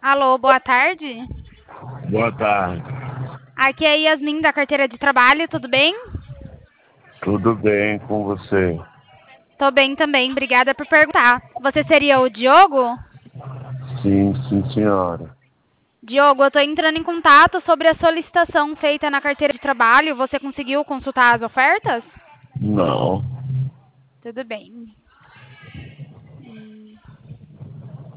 Alô, boa tarde. Boa tarde. Aqui é a Yasmin da carteira de trabalho, tudo bem? Tudo bem com você? Tô bem também, obrigada por perguntar. Você seria o Diogo? Sim, sim, senhora. Diogo, eu tô entrando em contato sobre a solicitação feita na carteira de trabalho. Você conseguiu consultar as ofertas? Não. Tudo bem.